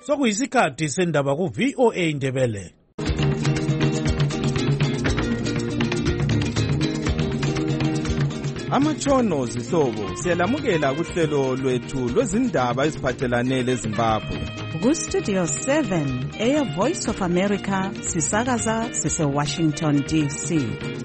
Sokuyisikhathi sendaba ku VOA Indebele. Amatshono zihlobo siyalamukela kuhlelo lwethu lwezindaba eziphathelane leZimbabwe. Ku Studio 7 Air Voice of America sisakaza sise Washington DC.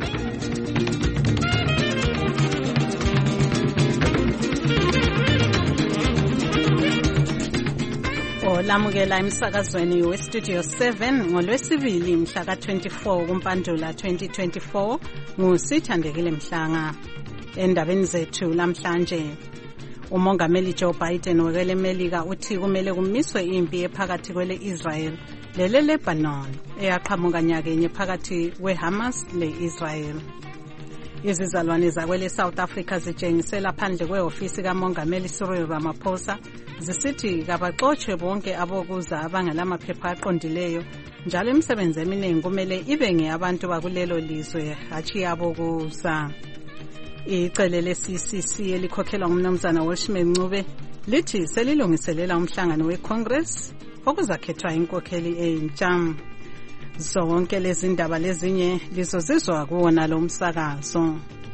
Olamukela emsakazweni we Studio 7 ngolwesibili mhla ka-24 kuMpandula 2024 nguSithandekile Mhlanga. Endabeni zethu lamhlanje, umongameli Joe Biden wekele Melika uthi kumele kumiswe impi ephakathi kwele Israel lele Lebanon eyaqhamuka nyakenye phakathi kweHamas le-Israel. Izizalwane zakwele South Africa zitshengisela phandle kweofisi kamongameli Cyril Ramaphosa zisithi kabaxotshwe bonke abokuza abangelamaphepha aqondileyo, njalo imisebenzi eminingi kumele ibe ngeyabantu bakulelo lizwe hatshi abokuza. Icele le-CCC elikhokhelwa ngumnumzana Welshman Ncube lithi selilungiselela umhlangano we-Congress okuzakhethwa inkokheli entsha. Zonke lezi ndaba lezinye lizozizwa kuwona lo msakazo.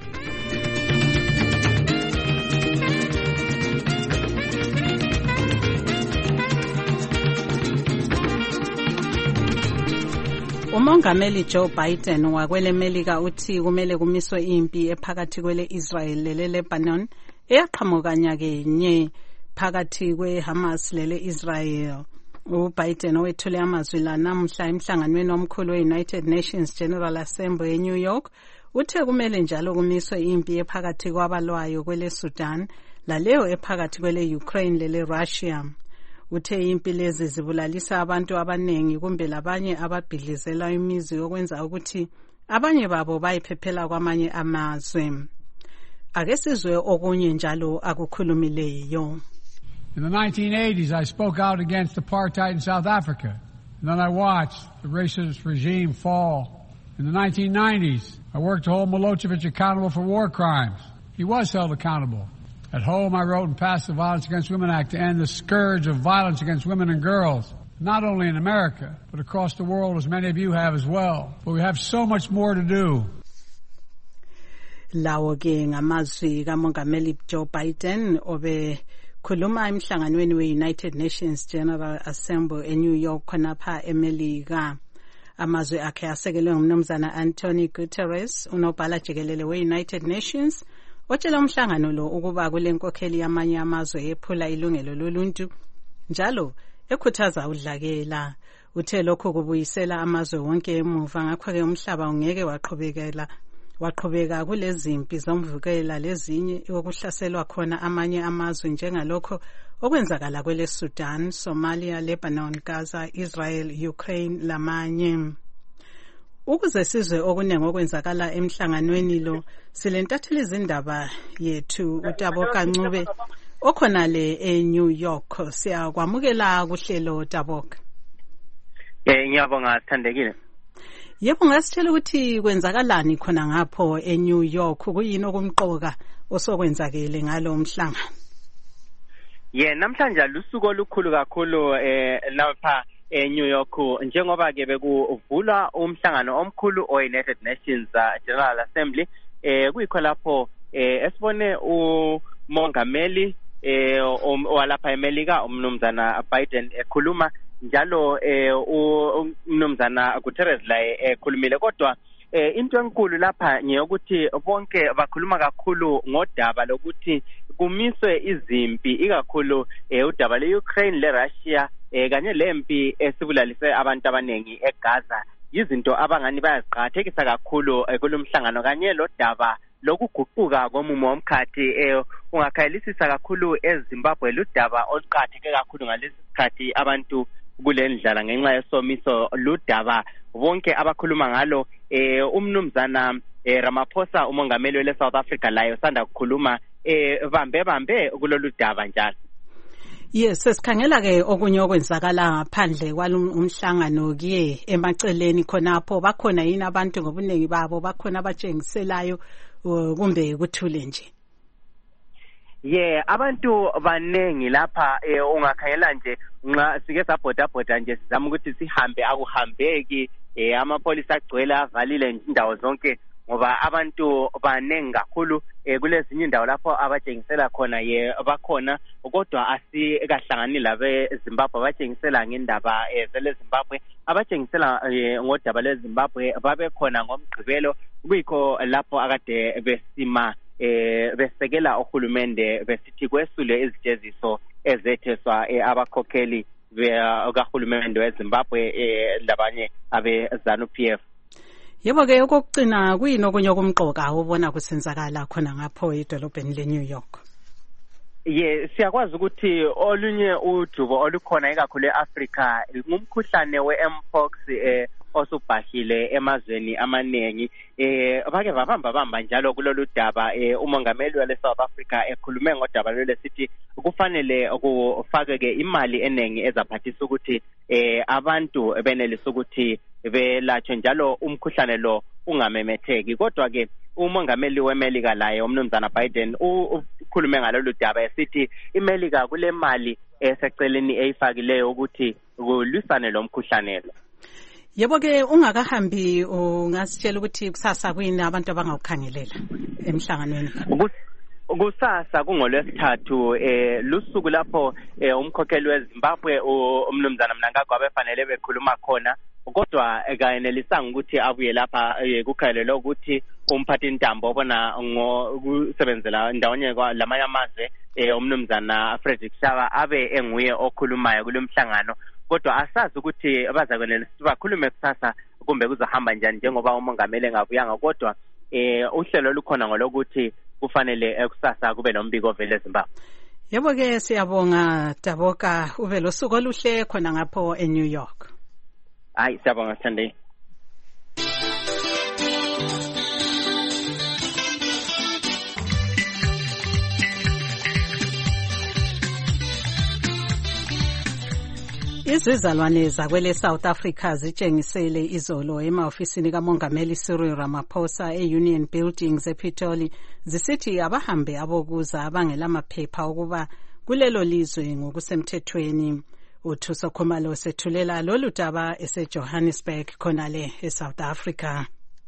Umongameli Joe Biden wakwele Melika uthi kumele kumiswe impi ephakathi kwele Israel lele Lebanon eyaqhamuka nyakenye phakathi kweHamas lele Israel. UBiden wethule amazwi la namuhla emhlanganweni omkhulu we-United Nations General Assembly eNew York uthe kumele njalo kumiswe impi ephakathi kwabalwayo kwele Sudan laleyo ephakathi kwele Ukraine lele Russia. Uthe impi lezi zibulalisa abantu abanengi kumbe labanye ababhidlizela imizi yokwenza ukuthi abanye babo bayiphephela kwamanye amazwe. Ake sizwe okunye njalo akukhulumileyo. In the 1980s, I spoke out against apartheid in South Africa, and then I watched the racist regime fall. In the 1990s, I worked to hold Milosevic accountable for war crimes. He was held accountable. At home, I wrote and passed the Violence Against Women Act to end the scourge of violence against women and girls, not only in America, but across the world, as many of you have as well. But we have so much more to do. Lawo ke ngamazwi kamongameli Joe Biden obe khuluma emhlanganweni we-United Nations General Assembly eNew York khonapha eMelika. Amazwi akhe asekelwe ngumnumzana Antonio Guterres, unobhala jikelele we-United Nations, otshela umhlangano lo ukuba kule nkokheli yamanye amazwe ephula ilungelo loluntu njalo ekhuthaza udlakela. Uthe lokho kubuyisela amazwe wonke emuva, ngakho-ke umhlaba ungeke waqhubeka kulezimpi zomvukela lezinye okuhlaselwa khona amanye amazwe njengalokho okwenzakala kwele Sudan, Somalia, Lebanon, Gaza, Israel, Ukraine lamanye. Ukuze sizwe okuningi okwenzakala emhlanganweni lo, silentathela izindaba yethu uTaboka Ncube okhona le eNew York. Siyakwamukela kuhlelo Taboka. Ngiyabonga Sithandekile. Yebo, ngasitshela ukuthi kwenzakalani khona ngapho eNew York, kuyini okumqoka osokwenzakele ngalo mhlangano? Namhlanje lusuku olukhulu kakhulu lapha eNew York, njengoba ke bekuvulwa umhlangano omkhulu o-United Nations General Assembly. Kuyikho lapho esibone umongameli walapha eMelika umnumzana Biden ekhuluma, njalo umnumzana Guterres la ekhulumile. Kodwa into enkulu lapha ngeyokuthi bonke bakhuluma kakhulu ngodaba lokuthi kumiswe izimpi, ikakhulu udaba le-Ukraine le-Russia kanye lempi esibulalise abantu abanengi eGaza. Yizinto abangani bayaziqakathekisa kakhulu kulomhlangano, kanye lodaba lokuguquka komumo womkhathi ungakhayelisisa kakhulu eZimbabwe, ludaba oluqakatheke kakhulu ngalesi sikhathi abantu kulendlala ngenxa yesomiso. Ludaba bonke abakhuluma ngalo. Umnumzana Ramaphosa umongameli wele South Africa layo sanda kukhuluma bambe kulolu daba njalo. Yes, sesikhangela ke okunye okwenzakala ngaphandle kwalomhlangano ke emaceleni khonapho. Bakhona yini abantu ngobuningi babo, bakhona abatshengiselayo kumbe kuthule nje? abantu baningi lapha ungakhangela nje nxa sike sabhoda nje sizama ukuthi sihambe akuhambeki amapolisa agcwele avalile nje indawo zonke ngoba abantu baningi kakhulu kulezinye indawo lapho abatshengisela khona bakhona kodwa asikahlangani labe Zimbabwe abatshengisela ngendaba zele Zimbabwe abatshengisela ngodaba le Zimbabwe babekhona ngomgqibelo kuyikho lapho akade besima besekela uhulumende besithi kwesule izijeziso ezetheswa abakhokheli kahulumende weZimbabwe labanye abe ZANU-PF. Yebo ke okugcina kuyini okunye okumqoka ubona kusenzakala khona ngapho edolobheni leNew York? Siyakwazi ukuthi olunye ujubo olukhona ikakhulu eAfrica ngumkhuhlane weMpox osubhahile emazweni amaningi bake babamba njalo kulolu daba umongameli wale South Africa ekhulume ngodaba lolu sithi kufanele kufakeke imali eningi ezaphathisa ukuthi abantu benelisa ukuthi belatshwe njalo umkhuhlane lo ungamemetheki kodwa ke umongameli weMelika laye umnumzana Biden ukhulume ngalolu daba esithi iMelika kule mali eseceleni eyifakileyo ukuthi kulwisane lo mkhuhlane lo. Yebo ke ungakahambi ungasitshela ukuthi kusasa kuyini abantu abangawukhangelela emhlanganweni? Kusasa kungolwesithathu lusuku lapho umkhokheli weZimbabwe umnumzana Mnangagwa abefanele bekhuluma khona kodwa kayenelisanga ukuthi abuye lapha kukhalelwe ukuthi umphathi intambo obona ngokusebenzela ndawonye lamanye amazwe umnumzana Frederick Shaba abe enguye okhulumayo kulomhlangano kodwa asazi ukuthi bazakwenelisa bakhulume kusasa kumbe kuzohamba njani njengoba umongameli engabuyanga kodwa uhlelo lukhona ngolokuthi kufanele kusasa kube nombiko ovela eZimbabwe. Yebo ke siyabonga Daboka ube losuku oluhle khona ngapho eNew York. Hayi siyabonga Sunday. Izizalwane zakwele South Africa zitshengisele izolo emaofisini kamongameli Cyril Ramaphosa eUnion Buildings ePitoli zisithi abahambe abokuza abangelamaphepha ukuba kulelo lizwe ngokusemthethweni. uThuso Khumalo sethulela lolu daba eseJohannesburg khonale eSouth Africa.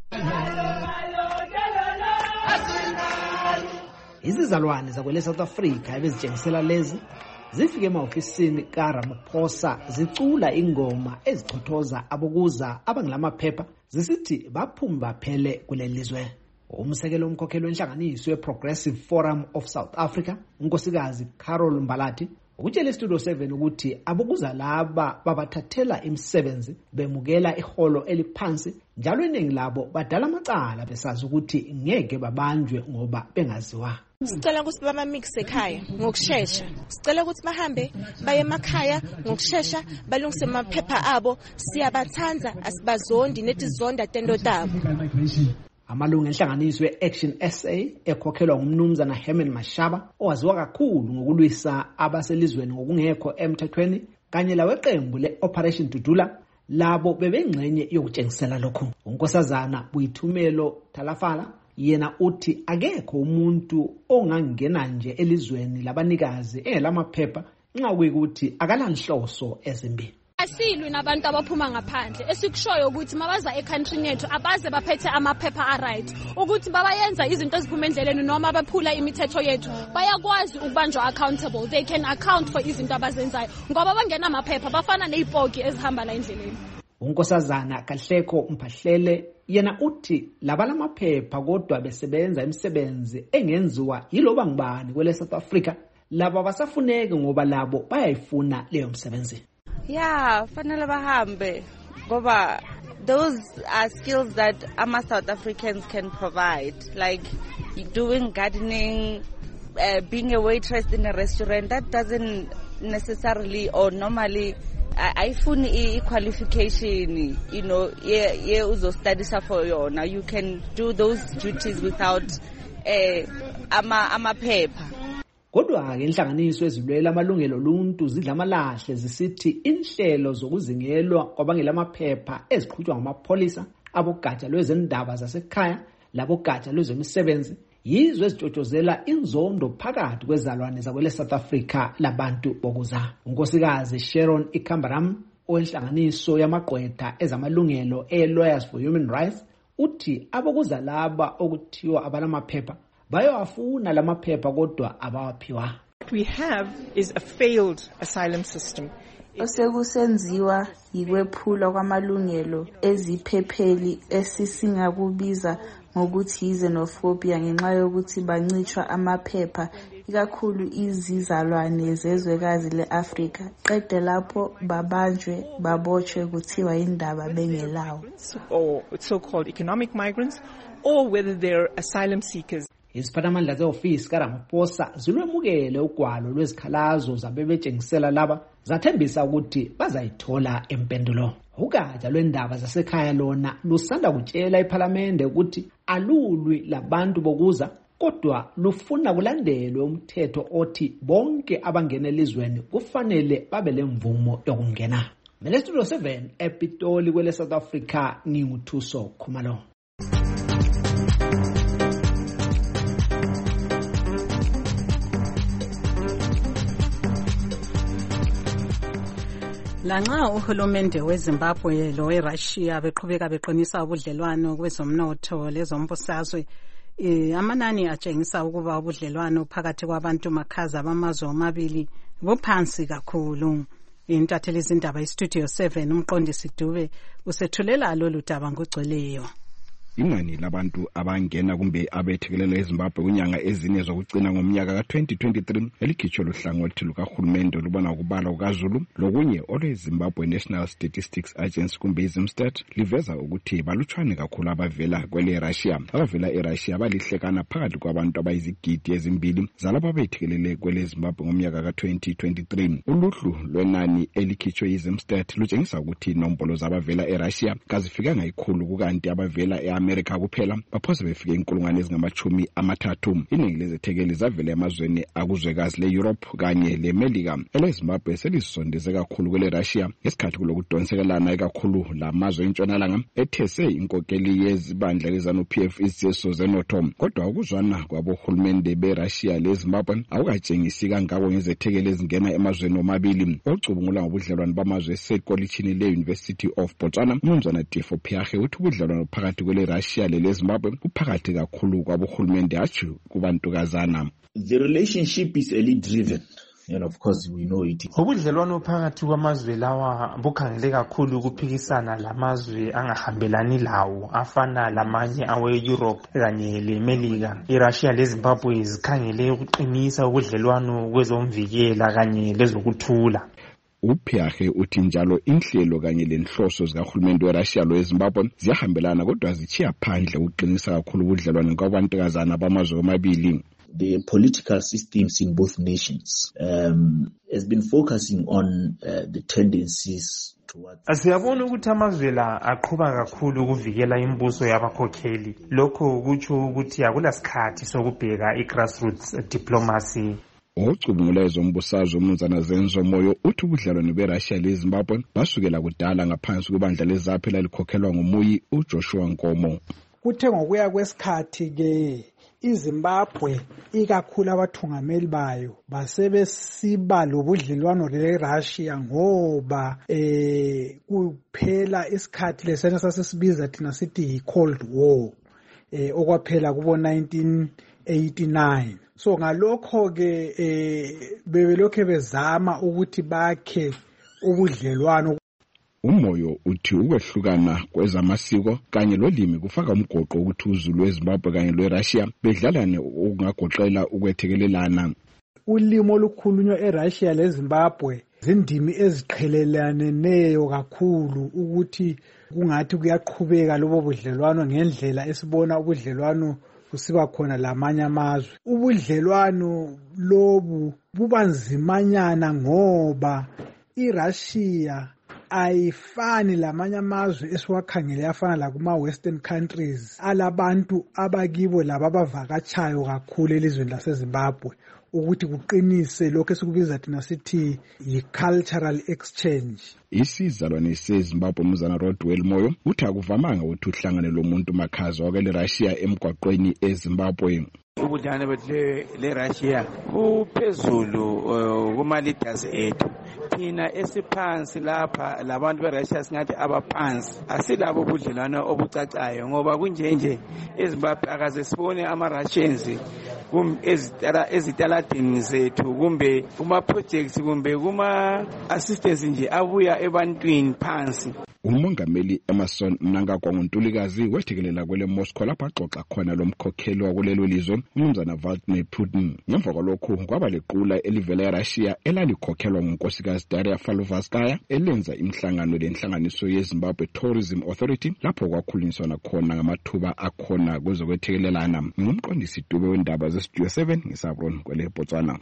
Izizalwane zakwele South Africa ebezitshengisela lezi zifike emaofisini kaRamaphosa zicula ingoma ezichothoza abokuza abangelamaphepha zisithi baphumba phele kulelizwe. Umsekelo umkhokheli wenhlanganiso weProgressive Forum of South Africa unkosikazi Carol Mbalati ukutshela iStudio 7 ukuthi abokuza laba babathathela imisebenzi bemukela iholo eliphansi njalo iningi labo badala amacala besazi ukuthi ngeke babanjwe ngoba bengaziwa. Sicela ukuthi baba mix ekhaya ngokusheshsha. Sicela ukuthi bahambe baye emakhaya ngokusheshsha balungise amaphepha abo. Siyabathanza asibazondi netizonda tendo tabo. Amalungu enhlanganiso weAction SA ekhokhelwa ngumnumzana Herman Mashaba owaziwa kakhulu ngokulwisa abaselizweni ngokungekho emthethweni kanye laweqembu leOperation Dudula labo bebengxenye yokutshengisela lokho. Unkosazana Buyithumelo Talafala yena uthi akekho umuntu ongangena nje elizweni labanikazi engelamaphepha nxa kuyikuthi akalanhloso ezimbi. Asilwi nabantu abaphuma ngaphandle esikushoyo ukuthi mabaza eCountry yethu abaze baphethe amaphepha aright ukuthi babayenza izinto eziphuma endleleni noma baphula imithetho yethu bayakwazi ukubanjwa accountable. They can account for izinto abazenzayo ngoba bangena amaphepha bafana nezipoki ezihamba la endleleni. Unkosazana Kahleko Mphahlele yena uthi labalamaphepha kodwa besebenza imisebenzi engenziwa yiloba ngibani kwele South Africa laba basafuneke ngoba labo bayayifuna leyo msebenzi. Yeah, fanele bahambe ngoba those are skills that ama South Africans can provide, like doing gardening, being a waitress in a restaurant. That doesn't necessarily or normally ayifuni qualification, you know, ye uzo study for yona. You can do those duties without amaphepha. Kodwa ke inhlanganiso ezilwela amalungelo oluntu zidla amalahle zisithi inhlelo zokuzingelwa kwabangelamaphepha eziqhutshwa ngamapolisa abogatsha lwezendaba zasekhaya labogatsha lwezemisebenzi yizo ezitshotshozela inzondo phakathi kwezalwane zakwele South Africa labantu bokuza. Unkosikazi Sharon Ikambaram owenhlanganiso yamagqwetha ezamalungelo Lawyers for Human Rights uthi abokuza laba okuthiwa abanamaphepha bayawafuna lamaphepha kodwa abawaphiwa. What we have is a failed asylum system. Osekusenziwa yikwephula kwamalungelo eziphepheli esisingakubiza ngokuthi xenophobia ngenxa yokuthi bancishwa amaphepha ikakhulu izizalwane zezwekazi leAfrika qede lapho babanjwe babotshwe kuthiwa indaba bengelawo, or so-called economic migrants, or whether they're asylum seekers. Iziphathamandla ze-ofisi kaRamaphosa zilwemukele ugwalo lwezikhalazo zabebetshengisela laba zathembisa ukuthi bazayithola impendulo. Ugatsha lwendaba zasekhaya lona lusanda kutshela iPhalamende ukuthi alulwi labantu bokuza kodwa lufuna kulandelwe umthetho othi bonke abangena elizweni kufanele babe lemvumo yokungena. Mele Studio 7 ePitoli kwele South Africa nginguthuso Khumalo. Lanxa uhulumende weZimbabwe lo weRussia beqhubeka beqinisa ubudlelwano kwezomnotho lezombusazwe, amanani atshengisa ukuba ubudlelwano phakathi kwabantu makhaza bamazwe omabili buphansi kakhulu. Intatheli izindaba iStudio 7 umqondisi Dube usethulela lolu daba ngogcweleyo. Inani labantu abangena kumbe abethekelela eZimbabwe kunyanga ezine zokucina ngomnyaka ka2023 elikhitshwe luhlangothi lukahulumende lubona ukubala kukaZulu lokunye olweZimbabwe National Statistics Agency kumbe iZimstat liveza ukuthi balutshwane kakhulu abavela kwele Russia. Abavela eRussia balihlekana phakathi kwabantu abayizigidi ezimbili zalabo abethekelele kwele Zimbabwe ngomnyaka ka2023. Uluhlu lwenani elikhitshwe iZimstat lutshengisa ukuthi inombolo zabavela eRussia kazifikanga ikhulu kukanti abavela eAmerica kuphela baphosa befike inkulungwane ezingama-30. Iningi lezethekeli zavela emazweni akuzwekazi leEurope kanye leMelika. EleZimbabwe selisondeze kakhulu kwele Russia ngesikhathi kulokudonsekelana ekakhulu lamazwe entshonalanga ethese inkokeli yezibandla leZanu-PF iziseso zenotho. Kodwa ukuzwana kwabohulumende beRussia leZimbabwe awukatshengisi kangako ngezethekeli ezingena emazweni omabili. Ocubungula ngobudlelwano bamazwe esekolitshini le-University of Botswana uMnumzana Tefo Pheakhe uthi ubudlelwano phakathi kwele Russia leZimbabwe uphakathi kakhulu kwabohulumende hatshi kubantukazana. The relationship is elite driven. And of course we know it. Ubudlelwano phakathi kwamazwe lawa bukhangele kakhulu ukuphikisana lamazwe angahambelani lawo afana lamanye awe-Europe kanye leMelika. iRussia leZimbabwe zikhangele ukuqinisa ubudlelwano kwezomvikela kanye lezokuthula. Upheakhe uthi njalo inhlelo kanye lenhloso zikahulumende weRussia loweZimbabwe ziyahambelana kodwa zichiya phandle ukuqinisa kakhulu ubudlelwano kwabantukazana bamazwe omabili. The political systems in both nations has been focusing on the tendencies towards. Siyabona ukuthi amazwe la aqhuba kakhulu ukuvikela imbuso yabakhokheli. Lokho kutsho ukuthi akulasikhathi sokubheka i-grassroots diplomacy. Ocubungula ezombusazwe uMnumzana Zenzo Moyo uthi ubudlelwano beRussia leZimbabwe basukela kudala ngaphansi kwebandla leZAPU elikhokhelwa ngumuyi uJoshua Nkomo. Kuthe ngokuya kwesikhathi ke iZimbabwe ikakhulu abathungameli bayo basebesiba lobudlelwano leRussia ngoba kuphela isikhathi lesena sasesibiza thina sithi yi-Cold War okwaphela kubo 1989. So ngalokho ke bebelokhe bezama ukuthi bakhe ubudlelwano. Umoyo uthi ukwehlukana kwezamasiko kanye lolimi kufaka umgoqo ukuthi uZulu weZimbabwe kanye lweRussia bedlalane okungagoqela ukwethekelelana. Ulimi olukhulunywa eRussia leZimbabwe zindimi eziqheleleneyo kakhulu ukuthi kungathi kuyaqhubeka lobo budlelwano ngendlela esibona ubudlelwano kusiba khona lamanye amazwe. Ubudlelwano lobu bubanzimanyana ngoba iRussia ayifani lamanye amazwe esiwakhangele afana la kuma western countries alabantu abakibo laba abavakatshayo kakhulu elizweni laseZimbabwe ukuthi kuqinise lokho esikubiza thina sithi yi-cultural exchange. Isizalwane seZimbabwe uMnumzana Rodwell Moyo uthi akuvamanga ukuthi uhlangane lomuntu makhaza wakele Russia emgwaqweni eZimbabwe. ubudlane bethu le-Russia buphezulu kuma-leaders ethu. Thina esiphansi lapha labantu be-Russia singathi abaphansi asilabo ubudlelwano obucacayo ngoba kunjenje eZimbabwe akaze sibone ama-Russians ezitaladini zethu kumbe kuma-projects kumbe kuma-assistance nje abuya ebantwini phansi. Umongameli Emerson Mnangagwa nguNtulikazi wethekelela kwele Moscow lapha axoxa khona lomkhokheli wakulelo lizwe uMnumzana Vladimir Putin. Ngemva kwalokho kwaba lequla elivela eRussia elalikhokhelwa ngunkosikazi Daria Faluvaskaya elenza imhlangano lenhlanganiso yeZimbabwe Tourism Authority lapho kwakhulunyiswana khona ngamathuba akhona kwezokwethekelelana. Ngumqondisi dube wendaba zeStudio 7 ngisabron kwele Botswana.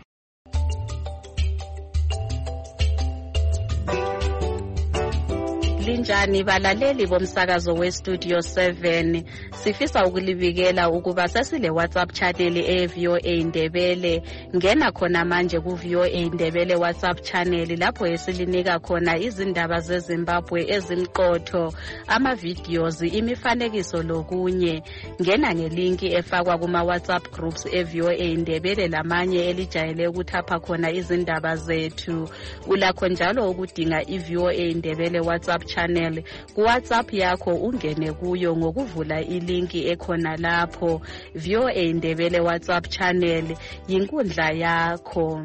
Linjani balaleli bomsakazo weStudio 7, sifisa ukulibikela ukuba sesile WhatsApp channel eVOA Ndebele. Ngena khona manje kuVOA Ndebele WhatsApp channel lapho esilinika khona izindaba zeZimbabwe ezimqotho, ama-videos, imifanekiso lokunye. Ngena ngelinki efakwa kuma WhatsApp groups eVOA Ndebele lamanye elijayele ukuthapha khona izindaba zethu. Ulakho njalo ukudinga iVOA Ndebele WhatsApp channel ku WhatsApp yakho, ungene kuyo ngokuvula ilinki ekhona lapho. VOA Ndebele WhatsApp channel yinkundla yakho.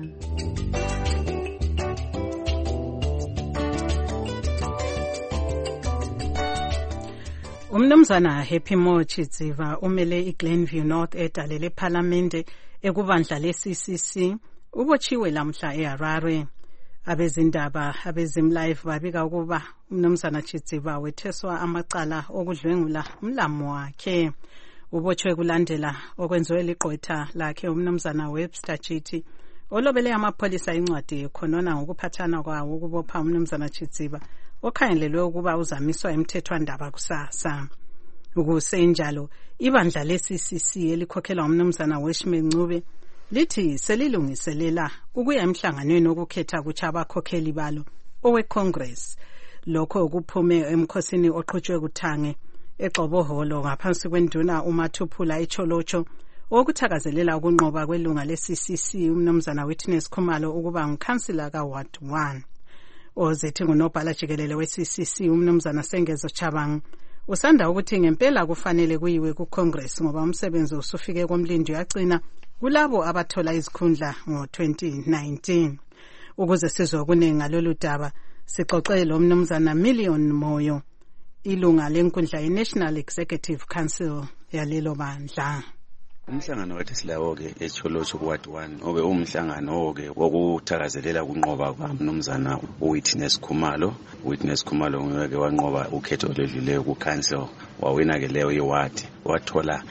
Umnumzana Happy Mochidziva umele iGlenview North edale leParliament ekubandla leCCC ubotshiwe lamhla eHarare. Abezindaba abezimlive babika ukuba umnumzana Chidziva wetheswa amacala okudlwengula umlamo wakhe. Ubotshwe kulandela okwenziwe liqotha lakhe umnumzana Webster Chiti olobele amapholisa incwadi ekhonona ngokuphathana kwawo ukubopha umnumzana Chidziva okhangelelwe ukuba uzamiswa emthethwandaba kusasa. Ukusenjalo ibandla leCCC elikhokhelwa umnumzana Weshman Ncube lithi selilungiselela ukuya emhlanganweni okukhetha kutsha abakhokheli balo oweCongress. Lokho kuphume emkhosini oqhutshwe kuthange eXoboholo ngaphansi kwenduna uMathuphula eCholocho okuthakazelela ukunqoba kwelunga leCCC umnumzana Witness Khumalo ukuba ngukhansila kaWard 1. Ozethi ngunobhala jikelele weCCC umnumzana Sengezo Chabang usanda ukuthi ngempela kufanele kuyiwe kuCongress ngoba umsebenzi usufike komlindi yagcina kulabo abathola izikhundla ngo-2019. Ukuze sizwe kuningi ngalolu daba sixoxele umnumzana Million Moyo, ilunga lenkundla yeNational Executive Council yalelo bandla. Umhlangano wathi silawo-ke eCholocho kuWard 1 obe umhlangano-ke wokuthakazelela ukunqoba kwamnumzana uWitness Khumalo. uWitness Khumalo nguye-ke wanqoba ukhetho oludluleyo kuCouncil, wawina-ke leyo iward, wathola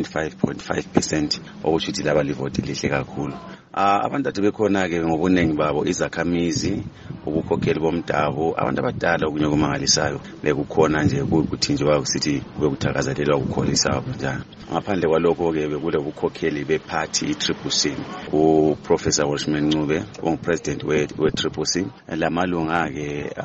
95.5%, okusho ukuthi laba livoti lihle kakhulu. Abantu ade bekhona-ke ngobuningi babo izakhamizi, ubukhokheli bomdabu, abantu abadala okunye okumangalisayo bekukhona nje ukuthi nje bakusithi bekuthakazelelwa ukukholisa njalo. Ngaphandle kwalokho-ke bekule bukhokheli beparty iTCCC, uProfessor Weshman Ncube ongupresident weTCCC, lamalunga-ke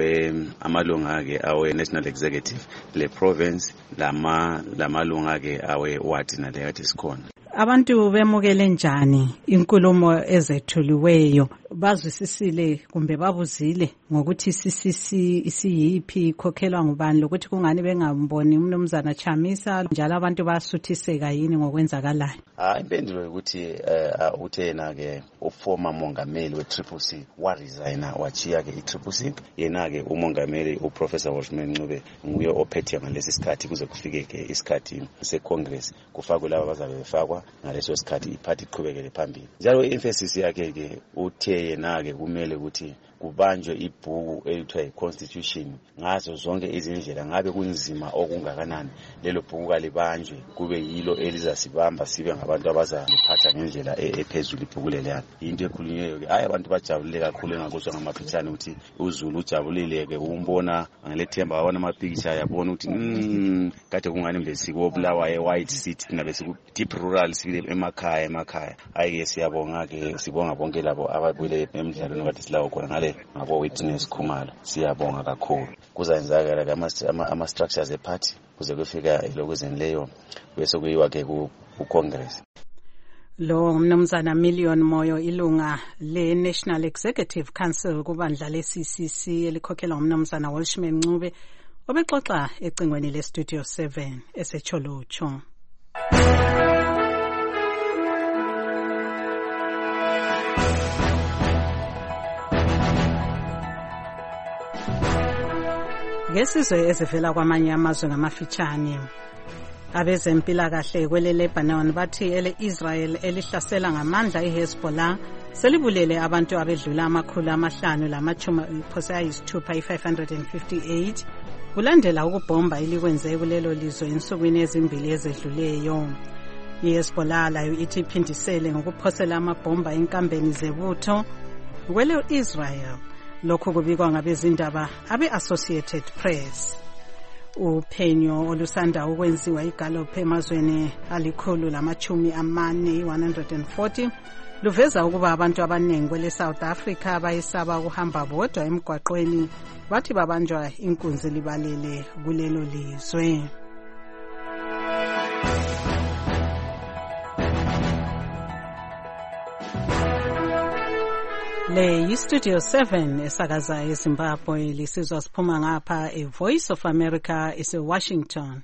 awe-National Executive le province, lamalunga-ke awe-ward nale kade sikhona. Abantu bemukele njani inkulumo ezethuliweyo? Bazwisisile kumbe babuzile ngokuthi CCC isiyiphi, ikhokhelwa ngubani, lokuthi kungani bengamboni umnumzana Chamisa, njalo abantu basuthiseka yini ngokwenzakalayo? Impendulo ukuthi uthena-ke uformer mongameli weTCCC waresigna wachiya-ke iTCCC. Yena-ke umongameli uProfessor Weshman Ncube nguye ophethe ngalesi sikhathi kuze kufike-ke isikhathi seCongress kufakwe laba abazabe befakwa ngaleso sikhathi iparty iqhubekele phambili. Njalo i-emphasis yakhe-ke uthe yena-ke kumele ukuthi kubanjwe ibhuku elithiwa yi-Constitution ngazo zonke izindlela, ngabe kunzima okungakanani lelo bhuku kalibanjwe kube yilo elizasibamba sibe ngabantu abazaliphatha ngendlela ephezulu ibhuku leliyana. Into ekhulunyweyo-ke hayi abantu bajabulile kakhulu engakuzwa ngamaphithane ukuthi uZulu ujabulile-ke umbona ngalethemba wabona amapikisha yabona ukuthi kade kungani mbe sikobulawa e-White City thina besiku-deep rural sibile emakhaya. Hayi-ke siyabonga-ke, sibonga bonke labo ababuye emidlalweni kade silawo khona ngale ngabo Witness Khumalo, siyabonga kakhulu. Kuzayenzakala ama-structures eparty kuze kufika elokuzeni leyo bese kuyiwa-ke ku-Congress. Lo mnumzana Million Moyo ilunga le National Executive Council kubandla le CCC elikhokhela umnumzana Welshman Ncube obexoxa ecingweni le Studio 7 eseCholucho. Ngesizwe ezivela kwamanye amazwe ngamafitshane abezempilakahle kwele Lebanon bathi ele Israel elihlasela ngamandla iHezbollah selibulele abantu abedlula 558 kulandela ukubhomba elikwenze kulelo lizwe insukwini ezimbili ezedluleyo. iHezbollah layo ithi iphindisele ngokuphosela amabhomba enkambeni zebutho kwele Israel. Lokhu kubikwa ngabezindaba abe-Associated Press. Uphenyo olusanda ukwenziwa iGallop emazweni $140 luveza ukuba abantu abaningi kwele South Africa bayisaba ukuhamba bodwa emgwaqweni bathi babanjwa inkunzi libalele kulelo lizwe. Le yiStudio 7 esakaza eZimbabwe lisizwa siphuma ngapha eVoice of America eseWashington.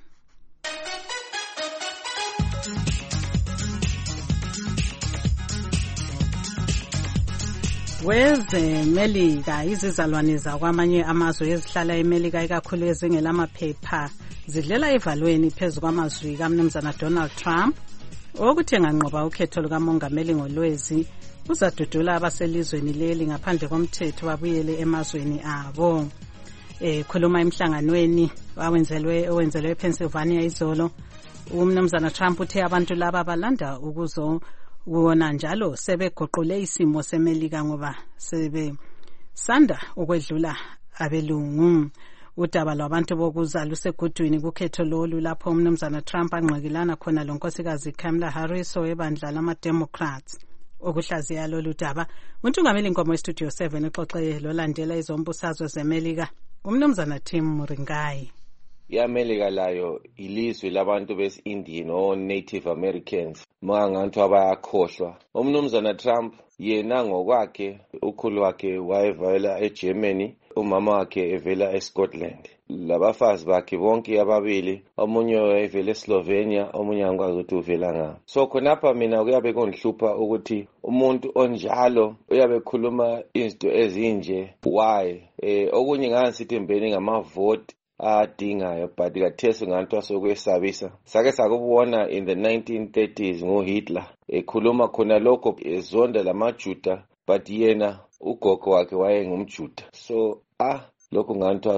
Melika izizalwane zakwamanye amazwe ezihlala eMelika ikakhulu ezingelamaphepha zidlela evalweni phezu kwamazwi kaMnumzana Donald Trump okuthenga nqoba ukhetho lukamongameli ngolwezi uzadudula abaselizweni leli ngaphandle komthetho babuyele emazweni abo. Khuluma emhlanganweni owenzelwe ePennsylvania izolo, uMnumzana Trump uthe abantu laba balanda ukuzobona njalo sebegoqule isimo seMelika ngoba sebesanda ukwedlula abelungu. Udaba lwabantu bokuza lusegudwini kukhetho lolu lapho uMnumzana Trump angqikilana khona lonkosikazi Kamala Harris owebandla lama-Democrats. Ukuhlaziya lolu daba untungameli nkomo eStudio 7 uxoxe lolandela izombusazwe zeMelika uMnumzana Tim Muringai. iAmelika layo ilizwe labantu besi-Indian o Native Americans mangantu abayakhohlwa. uMnumzana Trump yena ngokwakhe ukhulu wakhe wayevela eGermany, umama wakhe evela eScotland. Labafazi bakhe bonke ababili, omunye evela eSlovenia, omunye angikwazi ukuthi uvela ngaphi. So khonapha mina kuyabe kongihlupha ukuthi umuntu onjalo uyabe khuluma izinto ezinje why okunye ngasithi mbeni ngamavote adingayo but kathesi nganto asokwesabisa. Sake sakubona in the 1930s ngoHitler ekhuluma khona lokho ezonda lamaJuda but yena ugogo wakhe wayengumJuda. So lokho nganto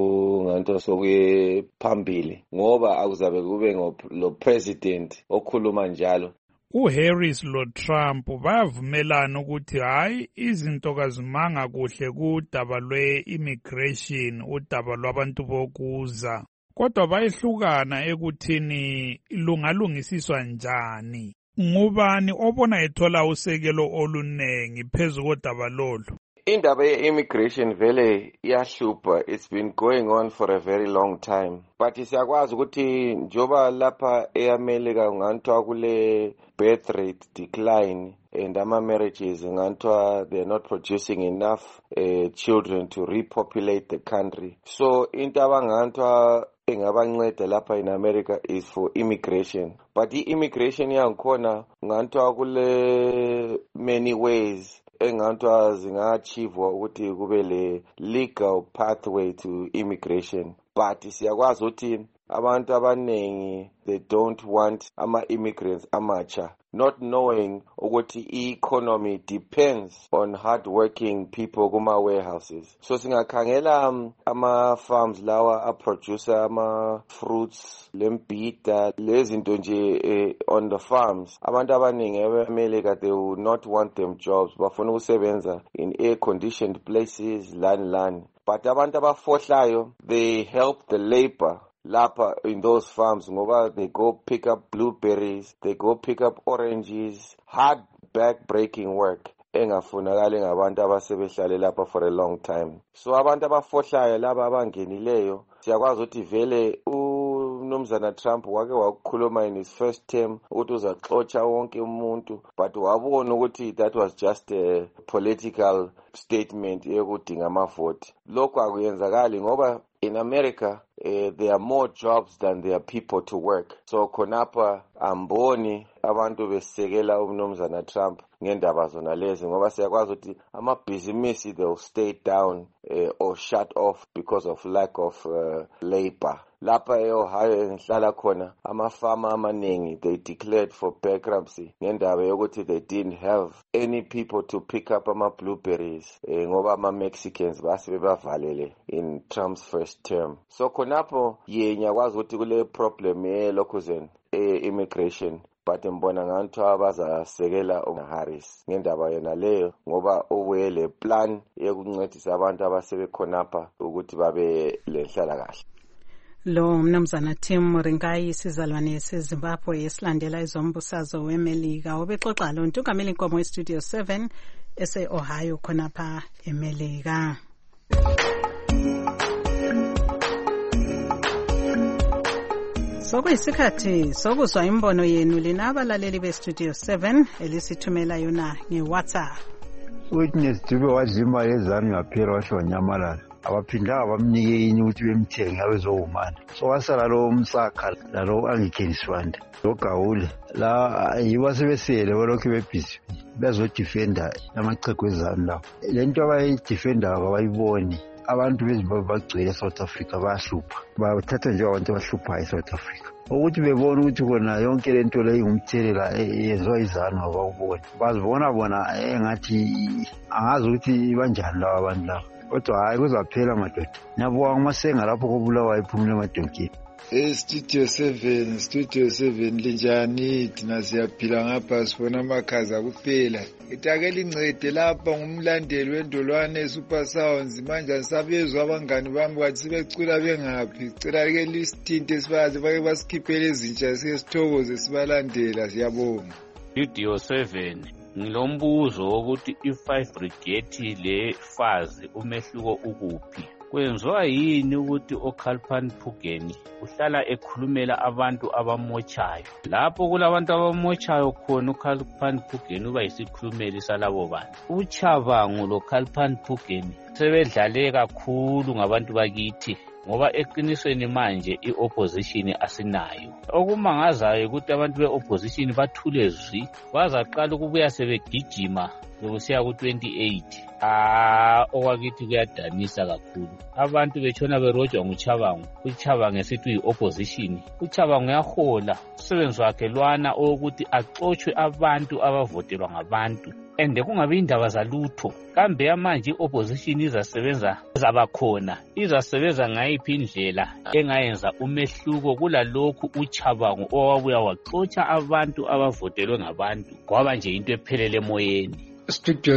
asokuye phambili ngoba akuzabe kube lo president okhuluma njalo. uHarris lo Trump bayavumelana ukuthi hayi izinto kazimanga kuhle kudaba lwe-immigration, udaba lwabantu bokuza, kodwa bayehlukana ekuthini lungalungisiswa njani. Ngubani obona ethola usekelo olunengi phezu kodaba lolu? Indaba ye-immigration vele iyahlupha. It's been going on for a very long time. But siyakwazi ukuthi njoba lapha eAmelika ngantwa kule birth rate decline and ama-marriages ngantwa they're not producing enough children to repopulate the country. So into abangantwa engabanceda lapha in America is for immigration. But immigration yangikhona ngantwa kule many ways engantwa zinga-achievwa ukuthi kube le legal pathway to immigration. But siyakwazi ukuthi abantu abanengi they don't want ama-immigrants amatsha, not knowing ukuthi i-economy depends on hard-working people kuma-warehouses. So singakhangela ama-farms lawa aproducer ama-fruits, lembida, lezinto nje on the farms. Abantu abaningi eAmelika they will not want them jobs. Bafuna ukusebenza in air-conditioned places, lani. But abantu abafohlayo, they help the labor lapha in those farms ngoba they go pick up blueberries, they go pick up oranges, hard back-breaking work engafunakali ngabantu abasebehlale lapha for a long time. So abantu abafohlayo laba abangenileyo siyakwazi ukuthi vele umnumzana Trump wake wakukhuluma in his first term ukuthi uzaxotsha wonke umuntu, but wabona ukuthi that was just a political statement yokudinga amavoti. Lokho akuyenzakali ngoba in America there are more jobs than there are people to work. So khonapha amboni abantu besekela umnumzana Trump ngendaba zona lezi ngoba siyakwazi ukuthi amabhizinisi they'll stay down or shut off because of lack of labor. Lapha eOhio engihlala khona amafama amaningi they declared for bankruptcy ngendaba yokuthi they didn't have any people to pick up ama-blueberries ngoba ama-Mexicans base bebavalele in Trump's first term. So khonapho ngiyakwazi ukuthi kule problem yelokhuzeni immigration, but mbona ngathi abazasekela uHarris ngendaba yona leyo ngoba ubuyele plan yokuncedisa abantu abasebekhonapha ukuthi babe lenhlala kahle. Lo mnumzana Tim Ringayi sizalwane seZimbabwe esilandela izombusazwe weMelika obexoxa lo ntungameli inkomo eStudio 7 ese-Ohio khonapha eMelika. Sokuyisikhathi sokuzwa imbono yenu lina abalaleli beStudio 7 elisithumela yona ngeWhatsApp. Witness Dube wazima lezami ngaphela wahlonyamalala. Abaphindanga bamnike yini ukuthi bemthenge abezowumana. So wasala lo umsakha lalo angikheniswanda. Lo Gawule la yiba sebesele balokhu bebhizi bezodefenda amachego ezami lawo. Lento abayidefenda abayiboni. Abantu beZimbabwe bagcwele eSouth Africa bayahlupha. Bathatha nje abantu abahluphayo eSouth Africa. Ukuthi bebona ukuthi kona yonke lento le ingumthelela yenziwa izanu abawubona. Bazibona bona engathi angazi ukuthi banjani lawa abantu laba. Kodwa hayi kuzaphela madoda. Nabonga amasenga lapho kobulawa iphumule emadonkeni. Studio 7 linjani thina siyaphila ngapha sifuna amakhaza kuphela. Itake lincede lapha ngumlandeli wendolwane Super Sounds manje asabezwe abangani bami bathi sebecula bengaphi. Cela ke listinte sibaze bake basikhiphele izintsha sesithokoze sibalandela siyabonga. Studio 7 ngilombuzo ukuthi i5 brigade le fazi umehluko ukuphi. Kwenziwa yini ukuthi oKalpan Phugeni uhlala ekhulumela abantu abamotshayo? Lapho kulabantu abamotshayo khona uKalpan Phugeni uba yisikhulumeli salabo bantu. Uchabango loKalpan Phugeni sebedlale kakhulu ngabantu bakithi ngoba eqinisweni manje iopposition asinayo. Okumangazayo ukuthi abantu beopposition bathule zwi bazaqala ukubuya sebegijima lokusiya ku28. Okwakithi kuyadanisa kakhulu. Abantu betshona berojwa nguChabango. uChabango esithi uyi-opposition. uChabango uyahola umsebenzi wakhe lwana ukuthi axotshwe abantu abavotelwa ngabantu. Ende kungabe indaba zalutho. Kambe manje i-opposition izasebenza zabakhona. Izasebenza ngayiphi indlela engayenza umehluko kulalokhu uChabango owabuya waxotsha abantu abavotelwe ngabantu. Kwaba nje into ephelele emoyeni. Studio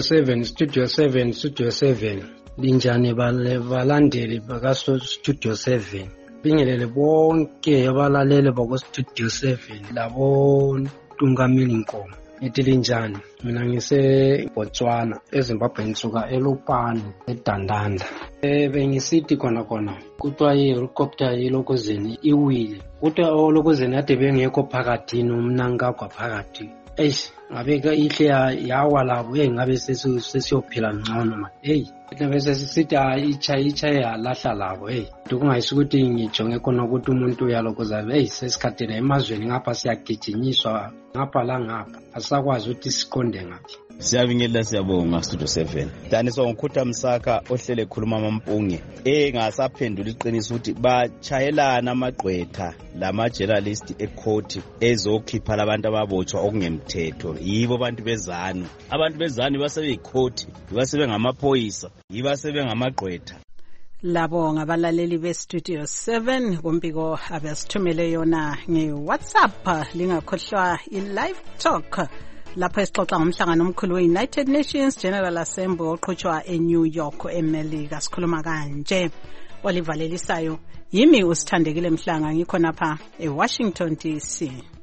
7 linjani balandeli bakaStudio 7 bingelele bonke abalaleli bakwaStudio 7 labo Ntungameli Nkomo ethi linjani. Mina ngise Botswana eZimbabwe ngisuka eLupane eDandanda. Bengisithi khona kuthiwa i-helicopter yelokozeni iwile. Kuthiwa olokozeni ade bengekho phakathi nomnankagwa phakathi. Ngabeka ihle yawa labo ngabe sesiyophila ngcono ma. Bese sisithi icha yalahla labo. Kungayisi ukuthi ngijonge khona ukuthi umuntu uyalokoza sesikhathele emazweni ngapha siyagijinyiswa ngapha la ngapha. Asakwazi ukuthi siqonde ngaphi. Siyabingelela siyabonga Studio 7. Daniswa ngokhutha Msaka ohlele ekhuluma amampunge. Ngasaphendula iqiniso ukuthi bachayelana amagqwetha lama-journalist ecourt ezokhipha labantu ababotshwa okungemthetho. Yibo abantu bezanu. Abantu bezanu basebeyicourt, basebengamaphoyisa, basebengamagqwetha. Labo ngabalaleli beStudio 7 kumbiko abasithumele yona ngeWhatsApp. Lingakhohlwa iLive Talk lapho esixoxa ngomhlangano omkhulu we-United Nations General Assembly oqhutshwa eNew York eMelika. Sikhuluma kanje olivalelisayo yimi usithandekile Mhlanga ngikhona lapha eWashington DC.